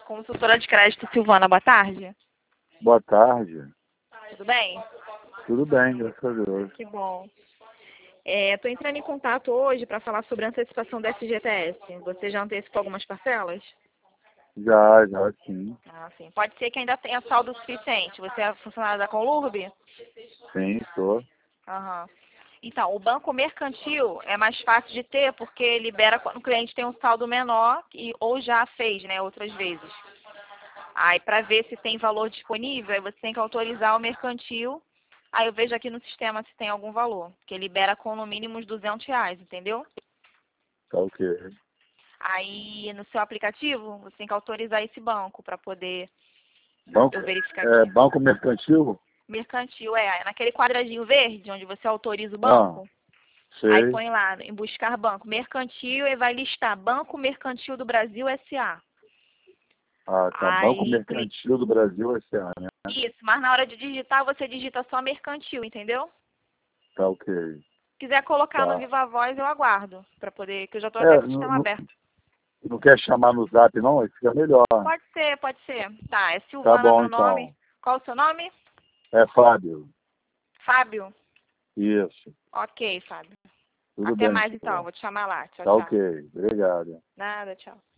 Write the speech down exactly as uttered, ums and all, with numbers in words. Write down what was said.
Consultora de crédito Silvana, boa tarde. Boa tarde. Tudo bem? Tudo bem, graças a Deus. Que bom. Estou entrando em contato hoje para falar sobre a antecipação do F G T S. Você já antecipou algumas parcelas? Já, já sim. Ah, sim. Pode ser que ainda tenha saldo suficiente. Você é funcionário da Conlurb? Sim, sou. Aham. Então, o banco mercantil é mais fácil de ter porque libera quando o cliente tem um saldo menor e, ou já fez, né, outras vezes. Aí, para ver se tem valor disponível, aí você tem que autorizar o mercantil. Aí eu vejo aqui no sistema se tem algum valor, que libera com no mínimo uns duzentos reais, entendeu? Tá ok. Aí no seu aplicativo, você tem que autorizar esse banco para poder Banco, eu verificar é, aqui. banco mercantil? Mercantil, é, naquele quadradinho verde, onde você autoriza o Ah, banco, aí sei. põe lá em buscar banco mercantil e vai listar Banco Mercantil do Brasil S A. Ah, tá. Banco Aí, clica. Mercantil do Brasil, S A, né? Isso, mas na hora de digitar, você digita só mercantil, entendeu? Tá ok. Se quiser colocar no Tá. Viva Voz, eu aguardo, para poder, que eu já estou até É, com o não, sistema não, aberto. não quer chamar no zap, não? Aí fica melhor. Pode ser, pode ser. Tá, é Tá Silvana bom, meu nome. então. Qual o seu nome? É Fábio. Fábio? Isso. Ok, Fábio. Tudo Até bem, mais então, Silvana. vou te chamar lá. Tchau, Tá tchau. ok. Obrigado. Nada, tchau.